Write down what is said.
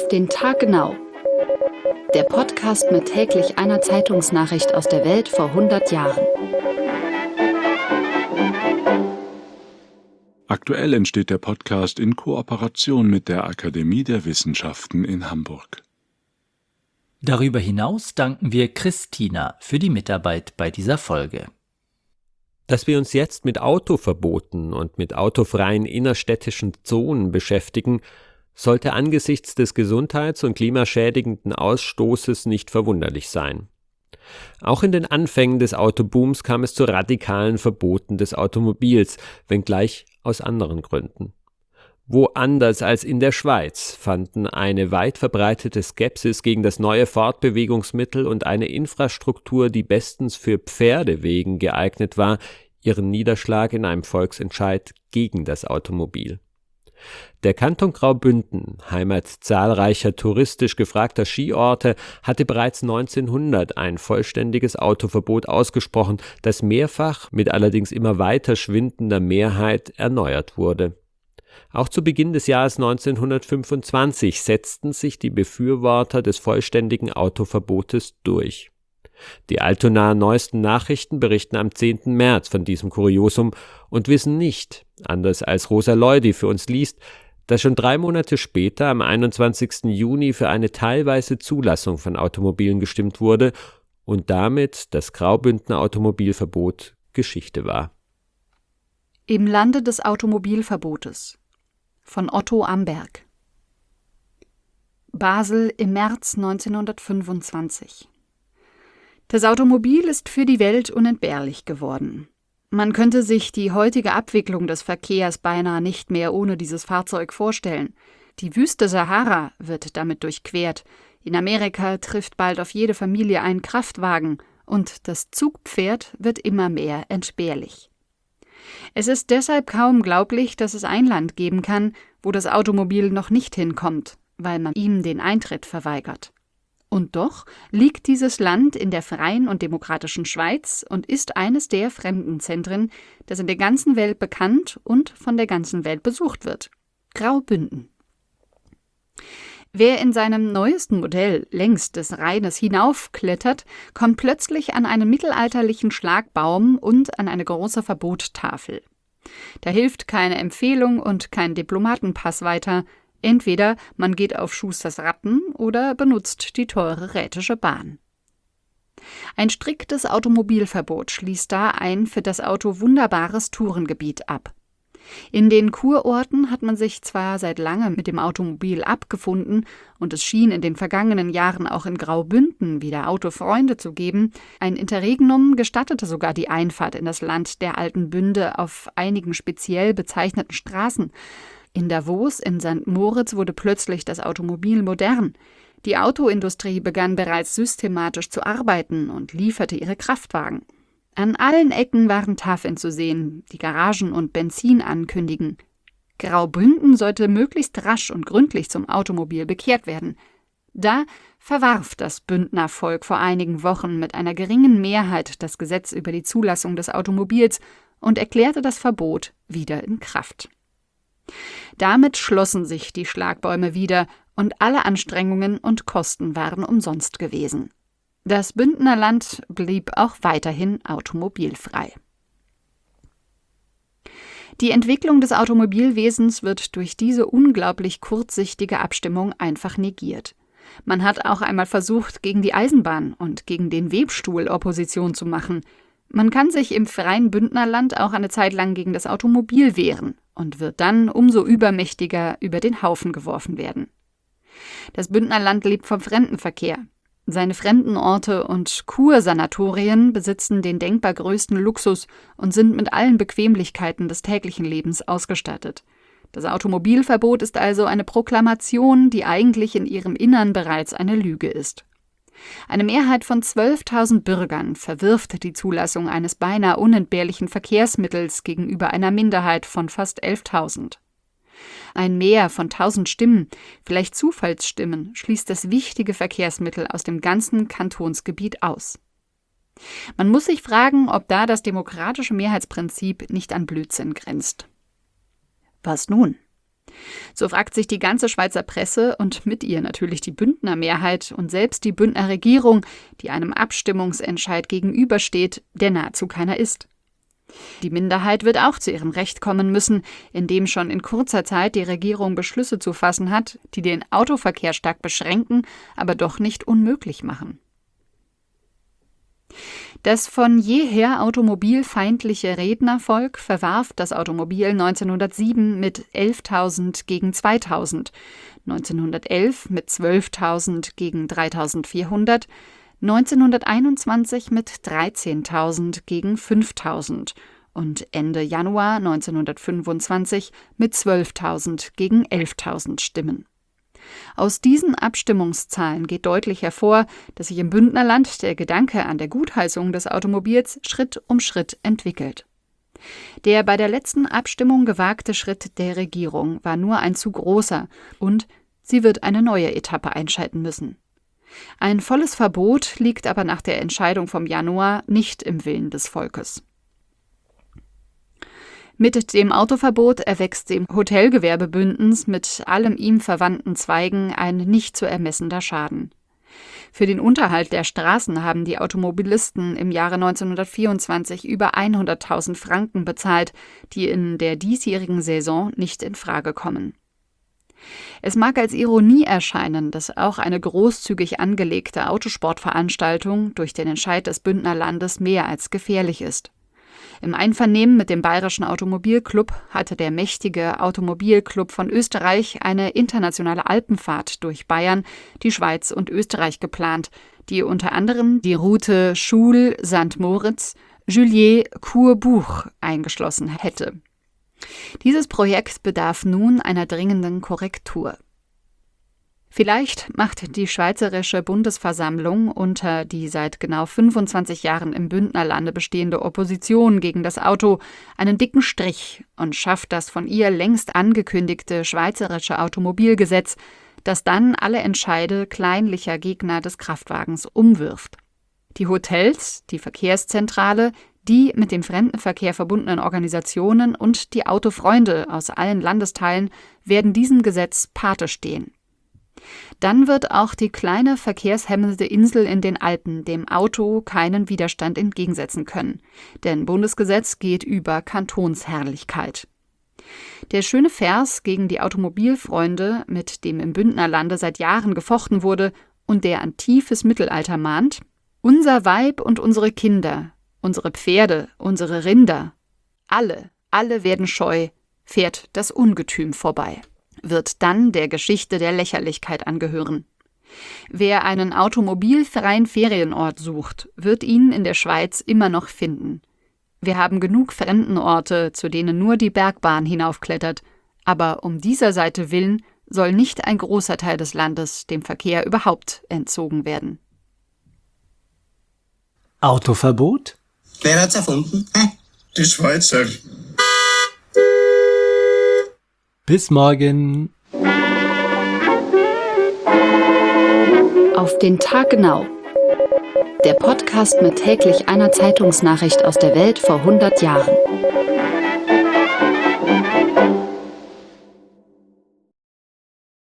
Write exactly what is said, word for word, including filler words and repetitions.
den Tag genau. Der Podcast mit täglich einer Zeitungsnachricht aus der Welt vor hundert Jahren. Aktuell entsteht der Podcast in Kooperation mit der Akademie der Wissenschaften in Hamburg. Darüber hinaus danken wir Christina für die Mitarbeit bei dieser Folge. Dass wir uns jetzt mit Autoverboten und mit autofreien innerstädtischen Zonen beschäftigen, sollte angesichts des gesundheits- und klimaschädigenden Ausstoßes nicht verwunderlich sein. Auch in den Anfängen des Autobooms kam es zu radikalen Verboten des Automobils, wenngleich aus anderen Gründen. Wo anders als in der Schweiz fanden eine weit verbreitete Skepsis gegen das neue Fortbewegungsmittel und eine Infrastruktur, die bestens für Pferdewegen geeignet war, ihren Niederschlag in einem Volksentscheid gegen das Automobil. Der Kanton Graubünden, Heimat zahlreicher touristisch gefragter Skiorte, hatte bereits neunzehnhundert ein vollständiges Autoverbot ausgesprochen, das mehrfach mit allerdings immer weiter schwindender Mehrheit erneuert wurde. Auch zu Beginn des Jahres neunzehnhundertfünfundzwanzig setzten sich die Befürworter des vollständigen Autoverbotes durch. Die Altonaer Neuesten Nachrichten berichten am zehnten März von diesem Kuriosum und wissen nicht, anders als Rosa Leudi für uns liest, dass schon drei Monate später, am einundzwanzigsten Juni, für eine teilweise Zulassung von Automobilen gestimmt wurde und damit das Graubündner Automobilverbot Geschichte war. Im Lande des Automobilverbotes von Otto Amberg. Basel im März neunzehnhundertfünfundzwanzig. Das Automobil ist für die Welt unentbehrlich geworden. Man könnte sich die heutige Abwicklung des Verkehrs beinahe nicht mehr ohne dieses Fahrzeug vorstellen. Die Wüste Sahara wird damit durchquert. In Amerika trifft bald auf jede Familie ein Kraftwagen und das Zugpferd wird immer mehr entbehrlich. Es ist deshalb kaum glaublich, dass es ein Land geben kann, wo das Automobil noch nicht hinkommt, weil man ihm den Eintritt verweigert. Und doch liegt dieses Land in der freien und demokratischen Schweiz und ist eines der Fremdenzentren, das in der ganzen Welt bekannt und von der ganzen Welt besucht wird. Graubünden. Wer in seinem neuesten Modell längs des Rheines hinaufklettert, kommt plötzlich an einen mittelalterlichen Schlagbaum und an eine große Verbottafel. Da hilft keine Empfehlung und kein Diplomatenpass weiter. Entweder man geht auf Schusters Rappen oder benutzt die teure Rätische Bahn. Ein striktes Automobilverbot schließt da ein für das Auto wunderbares Tourengebiet ab. In den Kurorten hat man sich zwar seit langem mit dem Automobil abgefunden und es schien in den vergangenen Jahren auch in Graubünden wieder Autofreunde zu geben, ein Interregnum gestattete sogar die Einfahrt in das Land der alten Bünde auf einigen speziell bezeichneten Straßen. In Davos, in Sankt Moritz wurde plötzlich das Automobil modern. Die Autoindustrie begann bereits systematisch zu arbeiten und lieferte ihre Kraftwagen. An allen Ecken waren Tafeln zu sehen, die Garagen und Benzin ankündigen. Graubünden sollte möglichst rasch und gründlich zum Automobil bekehrt werden. Da verwarf das Bündner Volk vor einigen Wochen mit einer geringen Mehrheit das Gesetz über die Zulassung des Automobils und erklärte das Verbot wieder in Kraft. Damit schlossen sich die Schlagbäume wieder und alle Anstrengungen und Kosten waren umsonst gewesen. Das Bündnerland blieb auch weiterhin automobilfrei. Die Entwicklung des Automobilwesens wird durch diese unglaublich kurzsichtige Abstimmung einfach negiert. Man hat auch einmal versucht, gegen die Eisenbahn und gegen den Webstuhl Opposition zu machen. Man kann sich im freien Bündnerland auch eine Zeit lang gegen das Automobil wehren und wird dann umso übermächtiger über den Haufen geworfen werden. Das Bündnerland lebt vom Fremdenverkehr. Seine Fremdenorte und Kursanatorien besitzen den denkbar größten Luxus und sind mit allen Bequemlichkeiten des täglichen Lebens ausgestattet. Das Automobilverbot ist also eine Proklamation, die eigentlich in ihrem Innern bereits eine Lüge ist. Eine Mehrheit von zwölftausend Bürgern verwirft die Zulassung eines beinahe unentbehrlichen Verkehrsmittels gegenüber einer Minderheit von fast elftausend. Ein Mehr von tausend Stimmen, vielleicht Zufallsstimmen, schließt das wichtige Verkehrsmittel aus dem ganzen Kantonsgebiet aus. Man muss sich fragen, ob da das demokratische Mehrheitsprinzip nicht an Blödsinn grenzt. Was nun? So fragt sich die ganze Schweizer Presse und mit ihr natürlich die Bündner Mehrheit und selbst die Bündner Regierung, die einem Abstimmungsentscheid gegenübersteht, der nahezu keiner ist. Die Minderheit wird auch zu ihrem Recht kommen müssen, indem schon in kurzer Zeit die Regierung Beschlüsse zu fassen hat, die den Autoverkehr stark beschränken, aber doch nicht unmöglich machen. Das von jeher automobilfeindliche Rednervolk verwarf das Automobil neunzehnhundertsieben mit elftausend gegen zweitausend, neunzehnhundertelf mit zwölftausend gegen dreitausendvierhundert, neunzehnhunderteinundzwanzig mit dreizehntausend gegen fünftausend und Ende Januar neunzehnhundertfünfundzwanzig mit zwölftausend gegen elftausend Stimmen. Aus diesen Abstimmungszahlen geht deutlich hervor, dass sich im Bündnerland der Gedanke an der Gutheißung des Automobils Schritt um Schritt entwickelt. Der bei der letzten Abstimmung gewagte Schritt der Regierung war nur ein zu großer und sie wird eine neue Etappe einschalten müssen. Ein volles Verbot liegt aber nach der Entscheidung vom Januar nicht im Willen des Volkes. Mit dem Autoverbot erwächst dem Hotelgewerbebündnis mit allem ihm verwandten Zweigen ein nicht zu ermessender Schaden. Für den Unterhalt der Straßen haben die Automobilisten im Jahre neunzehnhundertvierundzwanzig über hunderttausend Franken bezahlt, die in der diesjährigen Saison nicht in Frage kommen. Es mag als Ironie erscheinen, dass auch eine großzügig angelegte Autosportveranstaltung durch den Entscheid des Bündnerlandes mehr als gefährlich ist. Im Einvernehmen mit dem Bayerischen Automobilclub hatte der mächtige Automobilclub von Österreich eine internationale Alpenfahrt durch Bayern, die Schweiz und Österreich geplant, die unter anderem die Route Schul-Sankt Moritz, Julier-Courbuch eingeschlossen hätte. Dieses Projekt bedarf nun einer dringenden Korrektur. Vielleicht macht die Schweizerische Bundesversammlung unter die seit genau fünfundzwanzig Jahren im Bündnerlande bestehende Opposition gegen das Auto einen dicken Strich und schafft das von ihr längst angekündigte Schweizerische Automobilgesetz, das dann alle Entscheide kleinlicher Gegner des Kraftwagens umwirft. Die Hotels, die Verkehrszentrale, die mit dem Fremdenverkehr verbundenen Organisationen und die Autofreunde aus allen Landesteilen werden diesem Gesetz Pate stehen. Dann wird auch die kleine verkehrshemmende Insel in den Alpen dem Auto keinen Widerstand entgegensetzen können, denn Bundesgesetz geht über Kantonsherrlichkeit. Der schöne Vers gegen die Automobilfreunde, mit dem im Bündnerlande seit Jahren gefochten wurde und der an tiefes Mittelalter mahnt: Unser Weib und unsere Kinder, unsere Pferde, unsere Rinder, alle, alle werden scheu, fährt das Ungetüm vorbei, wird dann der Geschichte der Lächerlichkeit angehören. Wer einen automobilfreien Ferienort sucht, wird ihn in der Schweiz immer noch finden. Wir haben genug Fremdenorte, zu denen nur die Bergbahn hinaufklettert, aber um dieser Seite willen soll nicht ein großer Teil des Landes dem Verkehr überhaupt entzogen werden. Autoverbot? Wer hat's erfunden? Hä? Die Schweizer. Bis morgen. Auf den Tag genau. Der Podcast mit täglich einer Zeitungsnachricht aus der Welt vor hundert Jahren.